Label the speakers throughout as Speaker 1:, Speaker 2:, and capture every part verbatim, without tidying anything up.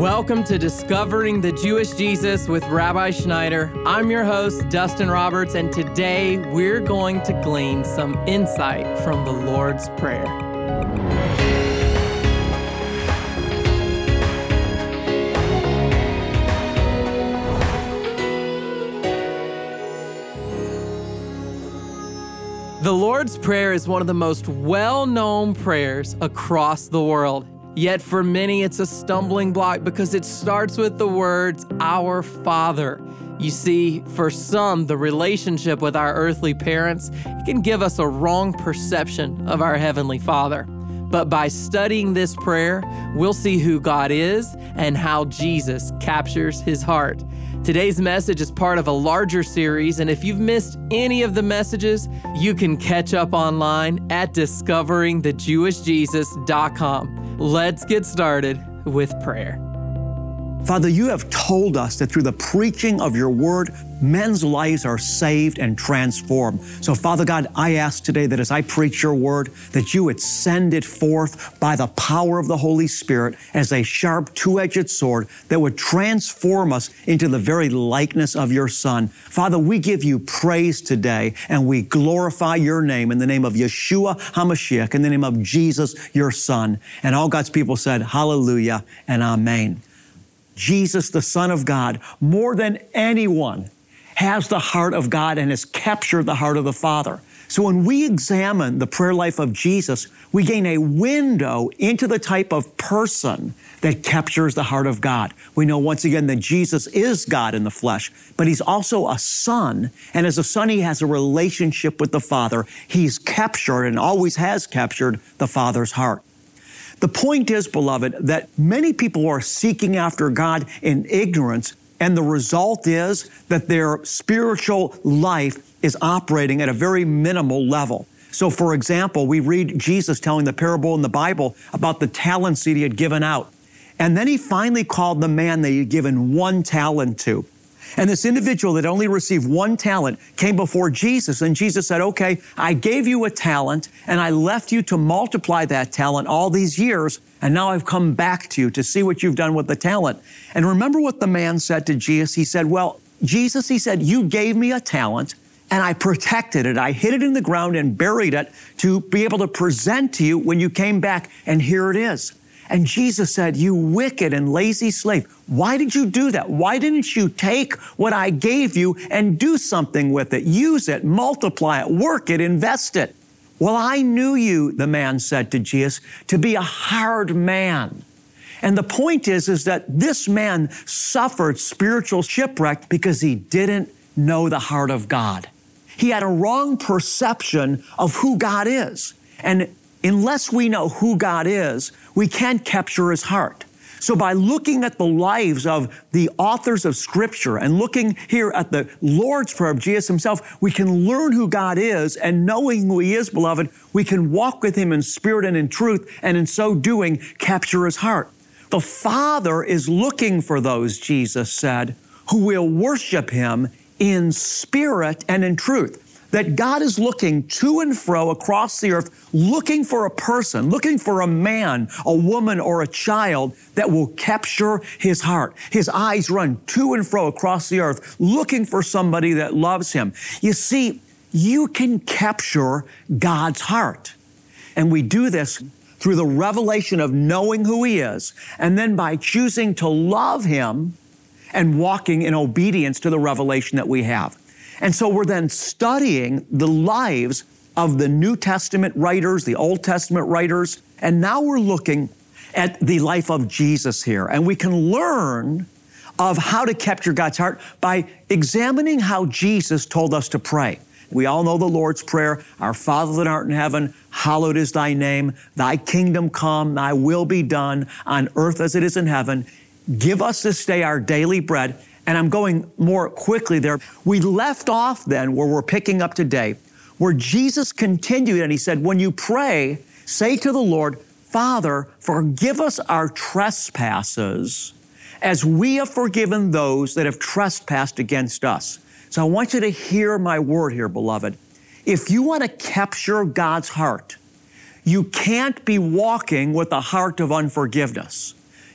Speaker 1: Welcome to Discovering the Jewish Jesus with Rabbi Schneider. I'm your host, Dustin Roberts, and today we're going to glean some insight from the Lord's Prayer. The Lord's Prayer is one of the most well-known prayers across the world. Yet for many, it's a stumbling block because it starts with the words, Our Father. You see, for some, the relationship with our earthly parents it can give us a wrong perception of our Heavenly Father. But by studying this prayer, we'll see who God is and how Jesus captures His heart. Today's message is part of a larger series, and if you've missed any of the messages, you can catch up online at discovering the jewish jesus dot com. Let's get started with prayer.
Speaker 2: Father, you have told us that through the preaching of your word, men's lives are saved and transformed. So, Father God, I ask today that as I preach your word, that you would send it forth by the power of the Holy Spirit as a sharp two-edged sword that would transform us into the very likeness of your Son. Father, we give you praise today and we glorify your name in the name of Yeshua HaMashiach, in the name of Jesus, your Son. And all God's people said, hallelujah and amen. Jesus, the Son of God, more than anyone, has the heart of God and has captured the heart of the Father. So when we examine the prayer life of Jesus, we gain a window into the type of person that captures the heart of God. We know once again that Jesus is God in the flesh, but He's also a Son, and as a Son, He has a relationship with the Father. He's captured and always has captured the Father's heart. The point is, beloved, that many people are seeking after God in ignorance, and the result is that their spiritual life is operating at a very minimal level. So, for example, we read Jesus telling the parable in the Bible about the talents that He had given out. And then He finally called the man that He had given one talent to. And this individual that only received one talent came before Jesus, and Jesus said, okay, I gave you a talent, and I left you to multiply that talent all these years, and now I've come back to you to see what you've done with the talent. And remember what the man said to Jesus? He said, well, Jesus, he said, you gave me a talent, and I protected it. I hid it in the ground and buried it to be able to present to you when you came back, and here it is. And Jesus said, you wicked and lazy slave, why did you do that? Why didn't you take what I gave you and do something with it? Use it, multiply it, work it, invest it. Well, I knew you, the man said to Jesus, to be a hard man. And the point is, is that this man suffered spiritual shipwreck because he didn't know the heart of God. He had a wrong perception of who God is. And unless we know who God is, we can't capture His heart. So by looking at the lives of the authors of Scripture and looking here at the Lord's Prayer of Jesus Himself, we can learn who God is, and knowing who He is, beloved, we can walk with Him in spirit and in truth, and in so doing, capture His heart. The Father is looking for those, Jesus said, who will worship Him in spirit and in truth. That God is looking to and fro across the earth, looking for a person, looking for a man, a woman, or a child that will capture His heart. His eyes run to and fro across the earth, looking for somebody that loves Him. You see, you can capture God's heart. And we do this through the revelation of knowing who He is, and then by choosing to love Him and walking in obedience to the revelation that we have. And so we're then studying the lives of the New Testament writers, the Old Testament writers, and now we're looking at the life of Jesus here. And we can learn of how to capture God's heart by examining how Jesus told us to pray. We all know the Lord's Prayer, Our Father that art in heaven, hallowed is thy name, thy kingdom come, thy will be done on earth as it is in heaven. Give us this day our daily bread. And I'm going more quickly there. We left off then where we're picking up today, where Jesus continued and He said, when you pray, say to the Lord, Father, forgive us our trespasses as we have forgiven those that have trespassed against us. So I want you to hear my word here, beloved. If you want to capture God's heart, you can't be walking with a heart of unforgiveness.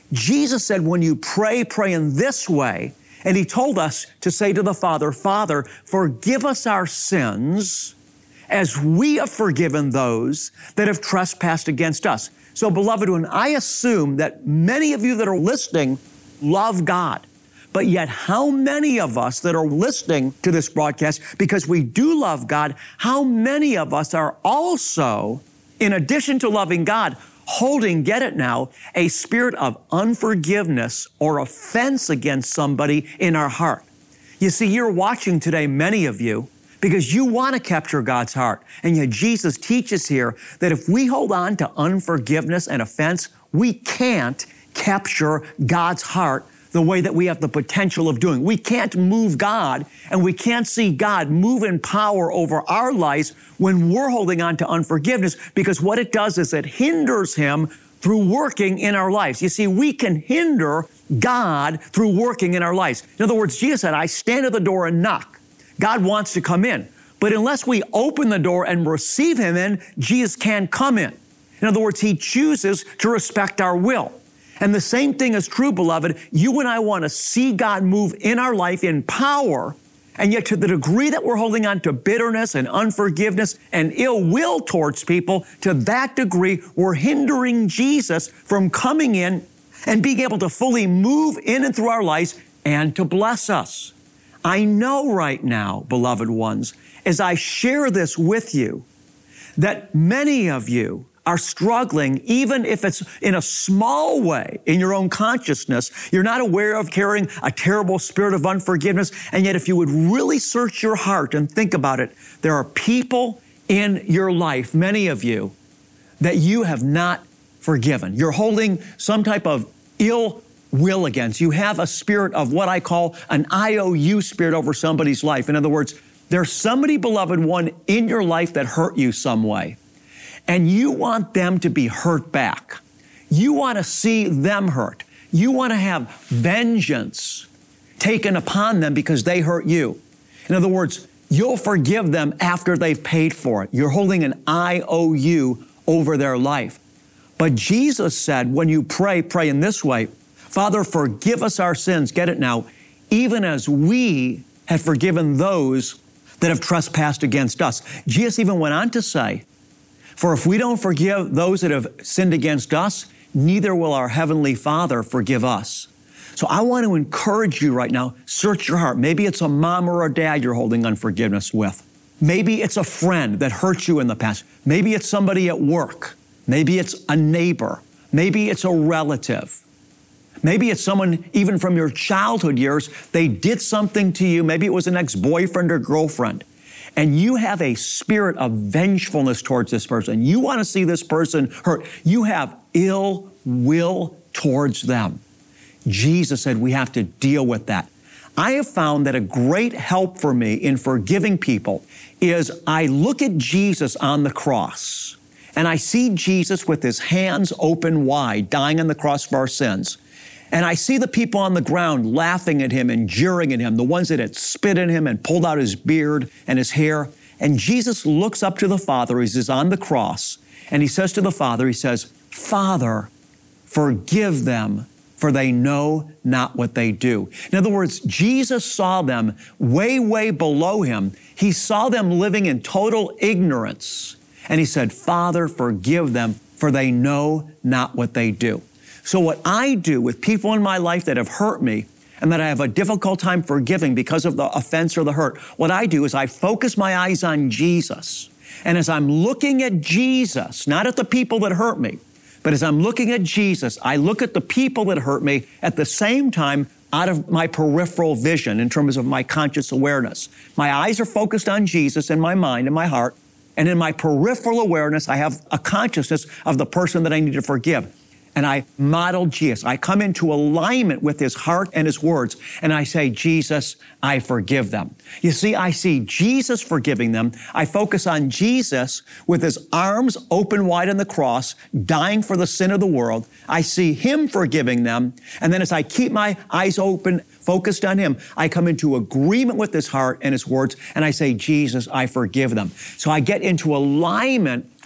Speaker 2: Jesus said, when you pray, pray in this way. And he told us to say to the Father, Father, forgive us our sins as we have forgiven those that have trespassed against us. So, beloved one, I assume that many of you that are listening love God. But yet, how many of us that are listening to this broadcast, because we do love God, how many of us are also, in addition to loving God, holding, get it now, a spirit of unforgiveness or offense against somebody in our heart? You see, you're watching today, many of you, because you want to capture God's heart. And yet Jesus teaches here that if we hold on to unforgiveness and offense, we can't capture God's heart the way that we have the potential of doing. We can't move God, and we can't see God move in power over our lives when we're holding on to unforgiveness, because what it does is it hinders Him through working in our lives. You see, we can hinder God through working in our lives. In other words, Jesus said, I stand at the door and knock. God wants to come in. But unless we open the door and receive Him in, Jesus can't come in. In other words, He chooses to respect our will. And the same thing is true, beloved. You and I want to see God move in our life in power, and yet to the degree that we're holding on to bitterness and unforgiveness and ill will towards people, to that degree, we're hindering Jesus from coming in and being able to fully move in and through our lives and to bless us. I know right now, beloved ones, as I share this with you, that many of you are struggling, even if it's in a small way in your own consciousness. You're not aware of carrying a terrible spirit of unforgiveness. And yet, if you would really search your heart and think about it, there are people in your life, many of you, that you have not forgiven. You're holding some type of ill will against. You have a spirit of what I call an I O U spirit over somebody's life. In other words, there's somebody, beloved one, in your life that hurt you some way. And you want them to be hurt back. You want to see them hurt. You want to have vengeance taken upon them because they hurt you. In other words, you'll forgive them after they've paid for it. You're holding an I O U over their life. But Jesus said, when you pray, pray in this way, Father, forgive us our sins, get it now, even as we have forgiven those that have trespassed against us. Jesus even went on to say, for if we don't forgive those that have sinned against us, neither will our Heavenly Father forgive us. So I want to encourage you right now, search your heart. Maybe it's a mom or a dad you're holding unforgiveness with. Maybe it's a friend that hurt you in the past. Maybe it's somebody at work. Maybe it's a neighbor. Maybe it's a relative. Maybe it's someone even from your childhood years. They did something to you. Maybe it was an ex-boyfriend or girlfriend. And you have a spirit of vengefulness towards this person. You want to see this person hurt. You have ill will towards them. Jesus said we have to deal with that. I have found that a great help for me in forgiving people is I look at Jesus on the cross, and I see Jesus with His hands open wide, dying on the cross for our sins. And I see the people on the ground laughing at Him and jeering at Him, the ones that had spit in Him and pulled out His beard and His hair. And Jesus looks up to the Father as He's on the cross, and He says to the Father, He says, Father, forgive them, for they know not what they do. In other words, Jesus saw them way, way below Him. He saw them living in total ignorance. And He said, Father, forgive them, for they know not what they do. So what I do with people in my life that have hurt me and that I have a difficult time forgiving because of the offense or the hurt, what I do is I focus my eyes on Jesus. And as I'm looking at Jesus, not at the people that hurt me, but as I'm looking at Jesus, I look at the people that hurt me at the same time out of my peripheral vision in terms of my conscious awareness. My eyes are focused on Jesus in my mind and my heart, and in my peripheral awareness, I have a consciousness of the person that I need to forgive. And I model Jesus. I come into alignment with His heart and His words, and I say, Jesus, I forgive them. You see, I see Jesus forgiving them. I focus on Jesus with His arms open wide on the cross, dying for the sin of the world. I see Him forgiving them. And then as I keep my eyes open, focused on Him, I come into agreement with His heart and His words, and I say, Jesus, I forgive them. So I get into alignment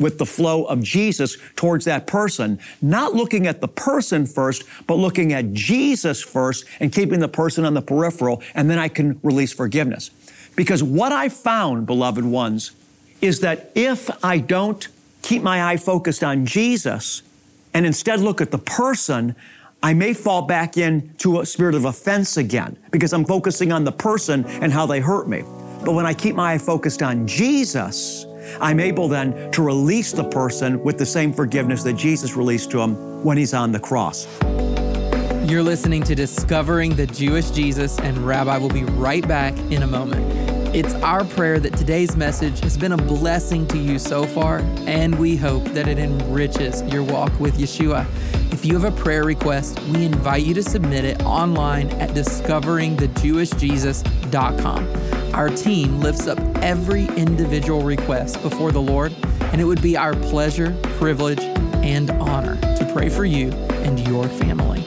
Speaker 2: with the flow of Jesus towards that person, not looking at the person first, but looking at Jesus first and keeping the person on the peripheral, and then I can release forgiveness. Because what I found, beloved ones, is that if I don't keep my eye focused on Jesus and instead look at the person, I may fall back into a spirit of offense again because I'm focusing on the person and how they hurt me. But when I keep my eye focused on Jesus, I'm able then to release the person with the same forgiveness that Jesus released to him when he's on the cross.
Speaker 1: You're listening to Discovering the Jewish Jesus, and Rabbi will be right back in a moment. It's our prayer that today's message has been a blessing to you so far, and we hope that it enriches your walk with Yeshua. If you have a prayer request, we invite you to submit it online at discovering the jewish jesus dot com. Our team lifts up every individual request before the Lord, and it would be our pleasure, privilege, and honor to pray for you and your family.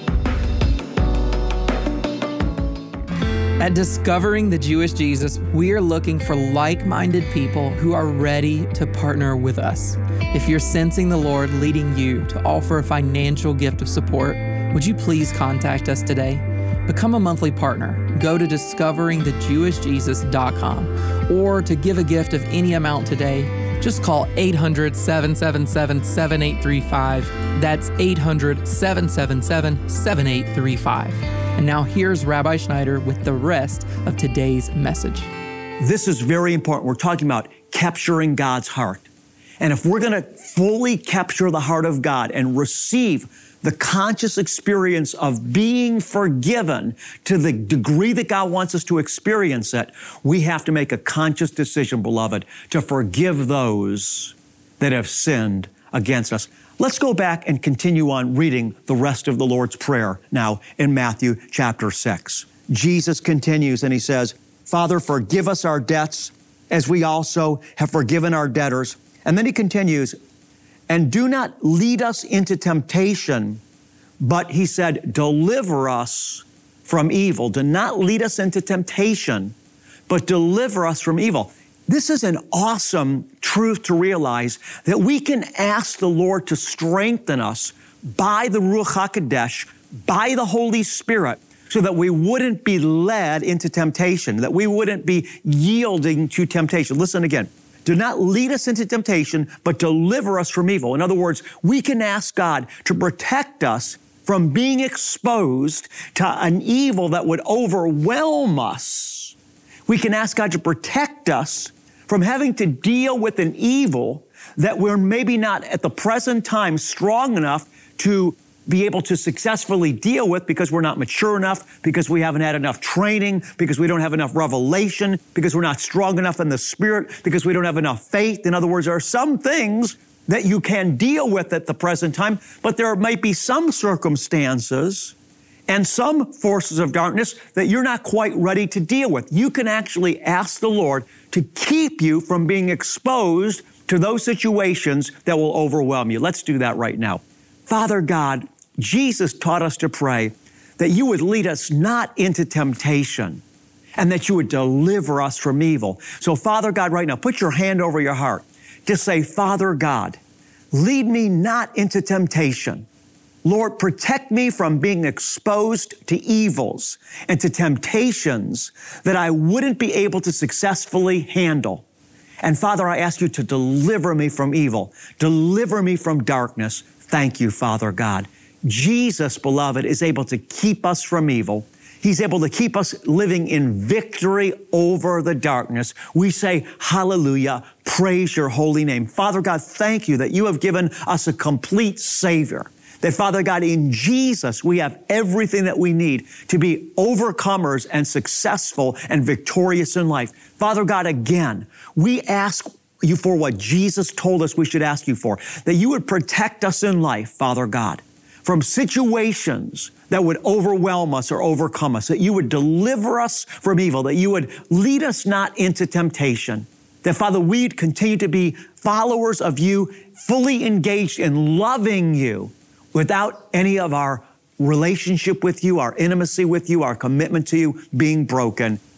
Speaker 1: At Discovering the Jewish Jesus, we are looking for like-minded people who are ready to partner with us. If you're sensing the Lord leading you to offer a financial gift of support, would you please contact us today? Become a monthly partner. Go to discovering the jewish jesus dot com, or to give a gift of any amount today, just call eight hundred, seven seven seven, seven eight three five. That's eight hundred, seven seven seven, seven eight three five. And now here's Rabbi Schneider with the rest of today's message.
Speaker 2: This is very important. We're talking about capturing God's heart. And if we're going to fully capture the heart of God and receive the conscious experience of being forgiven to the degree that God wants us to experience it, we have to make a conscious decision, beloved, to forgive those that have sinned against us. Let's go back and continue on reading the rest of the Lord's Prayer now in Matthew chapter six. Jesus continues and he says, Father, forgive us our debts as we also have forgiven our debtors. And then he continues, and do not lead us into temptation, but he said, deliver us from evil. Do not lead us into temptation, but deliver us from evil. This is an awesome truth to realize that we can ask the Lord to strengthen us by the Ruach HaKodesh, by the Holy Spirit, so that we wouldn't be led into temptation, that we wouldn't be yielding to temptation. Listen again. Do not lead us into temptation, but deliver us from evil. In other words, we can ask God to protect us from being exposed to an evil that would overwhelm us. We can ask God to protect us from having to deal with an evil that we're maybe not at the present time strong enough to be able to successfully deal with because we're not mature enough, because we haven't had enough training, because we don't have enough revelation, because we're not strong enough in the Spirit, because we don't have enough faith. In other words, there are some things that you can deal with at the present time, but there might be some circumstances and some forces of darkness that you're not quite ready to deal with. You can actually ask the Lord to keep you from being exposed to those situations that will overwhelm you. Let's do that right now. Father God, Jesus taught us to pray that you would lead us not into temptation and that you would deliver us from evil. So Father God, right now, put your hand over your heart. Just say, Father God, lead me not into temptation. Lord, protect me from being exposed to evils and to temptations that I wouldn't be able to successfully handle. And Father, I ask you to deliver me from evil. Deliver me from darkness. Thank you, Father God. Jesus, beloved, is able to keep us from evil. He's able to keep us living in victory over the darkness. We say, hallelujah, praise your holy name. Father God, thank you that you have given us a complete Savior. That, Father God, in Jesus, we have everything that we need to be overcomers and successful and victorious in life. Father God, again, we ask you for what Jesus told us we should ask you for, that you would protect us in life, Father God, from situations that would overwhelm us or overcome us, that you would deliver us from evil, that you would lead us not into temptation, that, Father, we'd continue to be followers of you, fully engaged in loving you, without any of our relationship with you, our intimacy with you, our commitment to you being broken.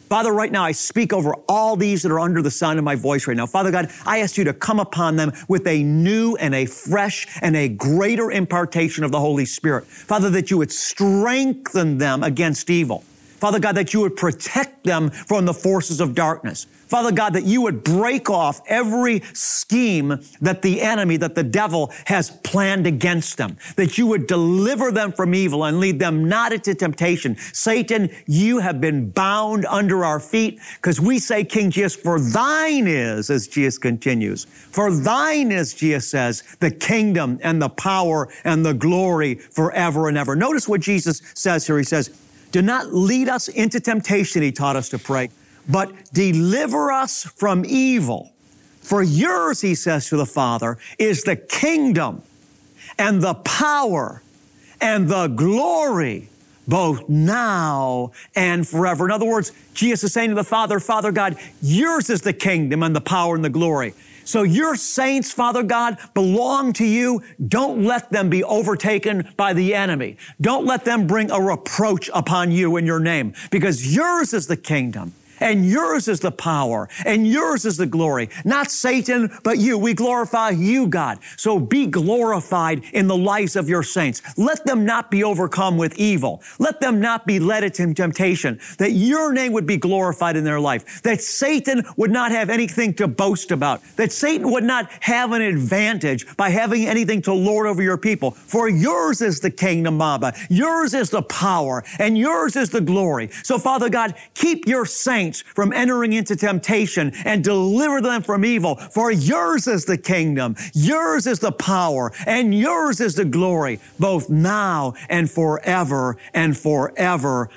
Speaker 2: Father, right now I speak over all these that are under the sound of my voice right now. Father God, I ask you to come upon them with a new and a fresh and a greater impartation of the Holy Spirit. Father, that you would strengthen them against evil. Father God, that you would protect them from the forces of darkness. Father God, that you would break off every scheme that the enemy, that the devil has planned against them, that you would deliver them from evil and lead them not into temptation. Satan, you have been bound under our feet, because we say, King Jesus, for thine is, as Jesus continues, for thine is, Jesus says, the kingdom and the power and the glory forever and ever. Notice what Jesus says here. He says, do not lead us into temptation, he taught us to pray, but deliver us from evil. For yours, he says to the Father, is the kingdom and the power and the glory, both now and forever. In other words, Jesus is saying to the Father, Father God, yours is the kingdom and the power and the glory. So your saints, Father God, belong to you. Don't let them be overtaken by the enemy. Don't let them bring a reproach upon you in your name, because yours is the kingdom. And yours is the power, and yours is the glory. Not Satan, but you. We glorify you, God. So be glorified in the lives of your saints. Let them not be overcome with evil. Let them not be led into temptation. That your name would be glorified in their life. That Satan would not have anything to boast about. That Satan would not have an advantage by having anything to lord over your people. For yours is the kingdom, Abba. Yours is the power, and yours is the glory. So, Father God, keep your saints from entering into temptation and deliver them from evil. For yours is the kingdom, yours is the power, and yours is the glory, both now and forever and forever.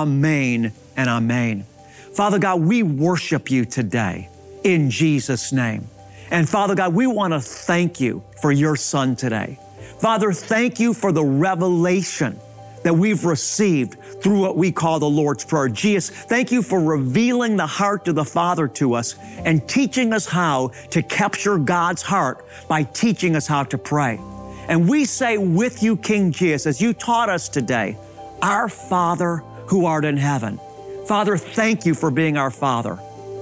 Speaker 2: Amen and amen. Father God, we worship you today in Jesus' name. And Father God, we want to thank you for your Son today. Father, thank you for the revelation that we've received through what we call the Lord's Prayer. Jesus, thank you for revealing the heart of the Father to us and teaching us how to capture God's heart by teaching us how to pray. And we say with you, King Jesus, as you taught us today, our Father who art in heaven. Father, thank you for being our Father.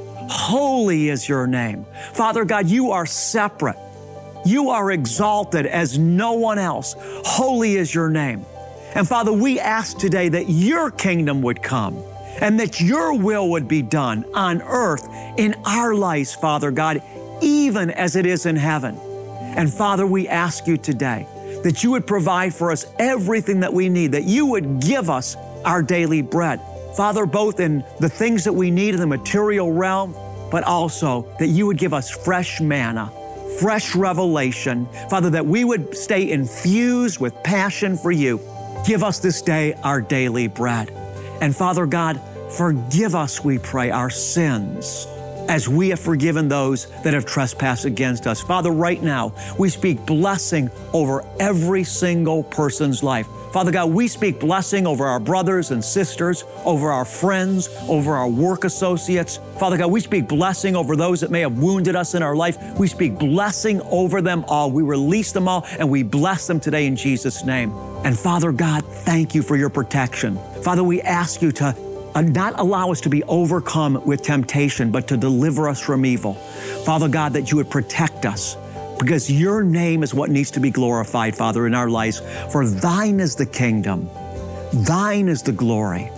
Speaker 2: Holy is your name. Father God, you are separate. You are exalted as no one else. Holy is your name. And Father, we ask today that your kingdom would come and that your will would be done on earth in our lives, Father God, even as it is in heaven. And Father, we ask you today that you would provide for us everything that we need, that you would give us our daily bread. Father, both in the things that we need in the material realm, but also that you would give us fresh manna, fresh revelation. Father, that we would stay infused with passion for you. Give us this day our daily bread. And Father God, forgive us, we pray, our sins as we have forgiven those that have trespassed against us. Father, right now, we speak blessing over every single person's life. Father God, we speak blessing over our brothers and sisters, over our friends, over our work associates. Father God, we speak blessing over those that may have wounded us in our life. We speak blessing over them all. We release them all and we bless them today in Jesus' name. And Father God, thank you for your protection. Father, we ask you to uh, not allow us to be overcome with temptation, but to deliver us from evil. Father God, that you would protect us, because your name is what needs to be glorified, Father, in our lives. For thine is the kingdom, thine is the glory,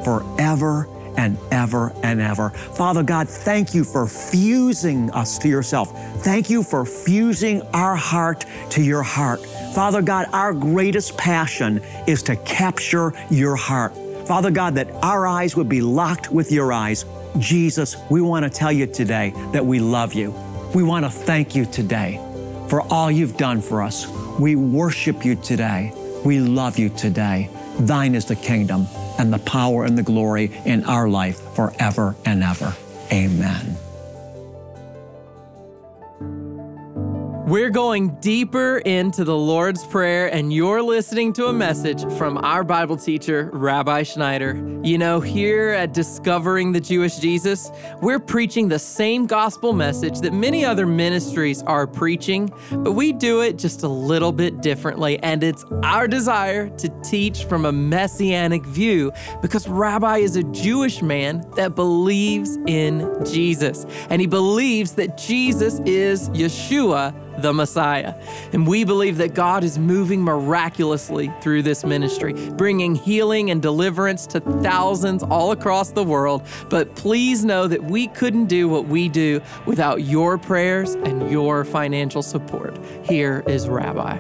Speaker 2: forever and ever and ever. Father God, thank you for fusing us to yourself. Thank you for fusing our heart to your heart. Father God, our greatest passion is to capture your heart. Father God, that our eyes would be locked with your eyes. Jesus, we want to tell you today that we love you. We want to thank you today for all you've done for us. We worship you today. We love you today. Thine is the kingdom and the power and the glory in our life forever and ever. Amen.
Speaker 1: We're going deeper into the Lord's Prayer, and you're listening to a message from our Bible teacher, Rabbi Schneider. You know, here at Discovering the Jewish Jesus, we're preaching the same gospel message that many other ministries are preaching, but we do it just a little bit differently, and it's our desire to teach from a messianic view because Rabbi is a Jewish man that believes in Jesus, and he believes that Jesus is Yeshua, the Messiah. And we believe that God is moving miraculously through this ministry, bringing healing and deliverance to thousands all across the world. But please know that we couldn't do what we do without your prayers and your financial support. Here is Rabbi.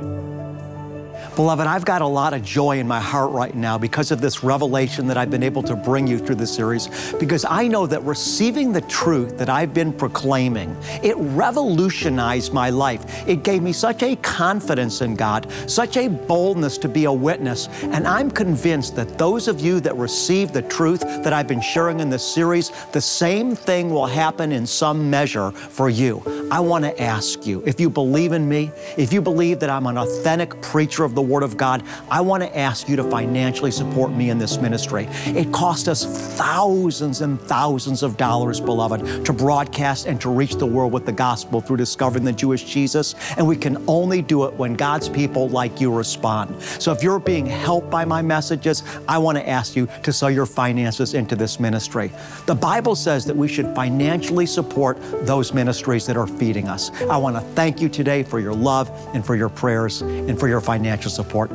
Speaker 2: Beloved, I've got a lot of joy in my heart right now because of this revelation that I've been able to bring you through the series, because I know that receiving the truth that I've been proclaiming, it revolutionized my life. It gave me such a confidence in God, such a boldness to be a witness, and I'm convinced that those of you that receive the truth that I've been sharing in this series, the same thing will happen in some measure for you. I want to ask you, if you believe in me, if you believe that I'm an authentic preacher of the Word of God, I want to ask you to financially support me in this ministry. It cost us thousands and thousands of dollars, beloved, to broadcast and to reach the world with the gospel through Discovering the Jewish Jesus, and we can only do it when God's people like you respond. So if you're being helped by my messages, I want to ask you to sow your finances into this ministry. The Bible says that we should financially support those ministries that are feeding us. I want to thank you today for your love and for your prayers and for your financial support.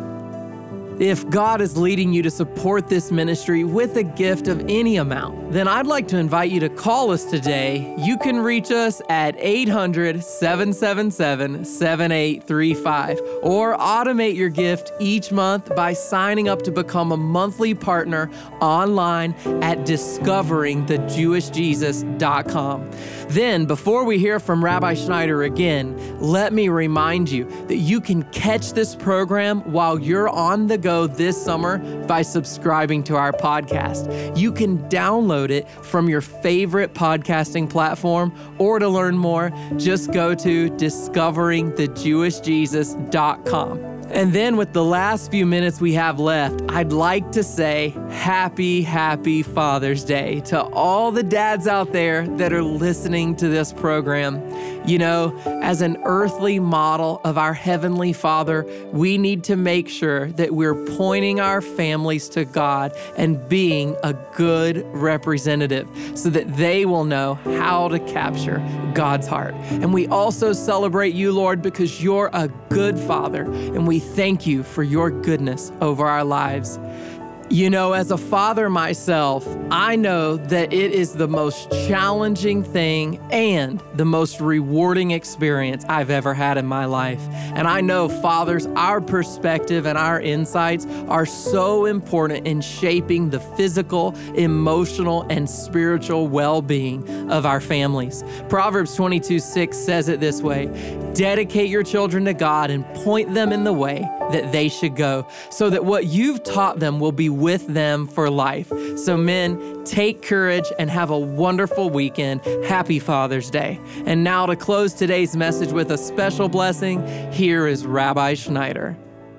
Speaker 1: If God is leading you to support this ministry with a gift of any amount, then I'd like to invite you to call us today. You can reach us at eight hundred, seven seven seven, seven eight three five or automate your gift each month by signing up to become a monthly partner online at discovering the jewish jesus dot com. Then, before we hear from Rabbi Schneider again, let me remind you that you can catch this program while you're on the go this summer by subscribing to our podcast. You can download it from your favorite podcasting platform, or to learn more, just go to discovering the jewish jesus dot com. And then with the last few minutes we have left, I'd like to say happy, happy Father's Day to all the dads out there that are listening to this program. You know, as an earthly model of our Heavenly Father, we need to make sure that we're pointing our families to God and being a good representative so that they will know how to capture God's heart. And we also celebrate you, Lord, because you're a good Father, and we thank you for your goodness over our lives. You know, as a father myself, I know that it is the most challenging thing and the most rewarding experience I've ever had in my life. And I know, fathers, our perspective and our insights are so important in shaping the physical, emotional, and spiritual well-being of our families. Proverbs twenty-two six says it this way: dedicate your children to God and point them in the way that they should go, so that what you've taught them will be with them for life. So men, take courage and have a wonderful weekend. Happy Father's Day. And now to close today's message with a special blessing, here is Rabbi Schneider.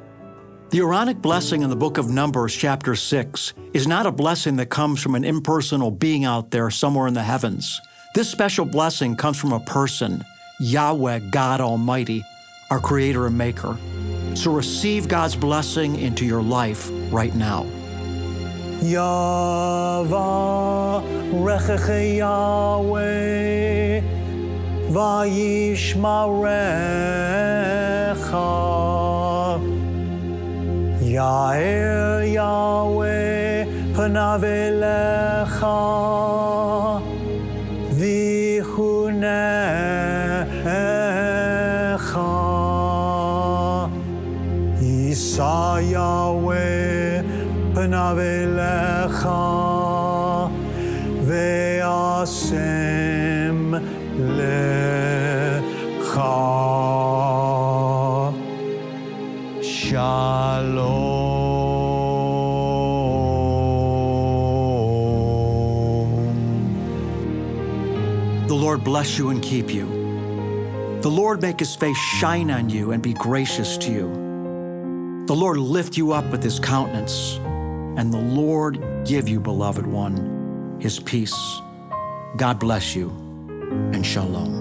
Speaker 3: The Aaronic blessing in the book of Numbers, chapter six, is not a blessing that comes from an impersonal being out there somewhere in the heavens. This special blessing comes from a person, Yahweh, God Almighty, our Creator and Maker. So receive God's blessing into your life right now.
Speaker 2: Yavarechecha Yahweh vayishmarecha. Ya'er Yahweh panav elecha vichunecha. Yisa Yahweh panav elecha ve'asem lecha. Shalom.
Speaker 3: The Lord bless you and keep you. The Lord make his face shine on you and be gracious to you. The Lord lift you up with his countenance, and the Lord give you, beloved one, his peace. God bless you, and shalom.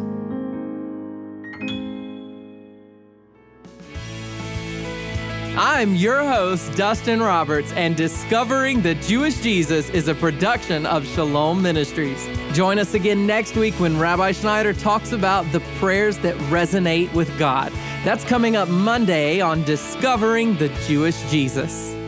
Speaker 1: I'm your host, Dustin Roberts, and Discovering the Jewish Jesus is a production of Shalom Ministries. Join us again next week when Rabbi Schneider talks about the prayers that resonate with God. That's coming up Monday on Discovering the Jewish Jesus.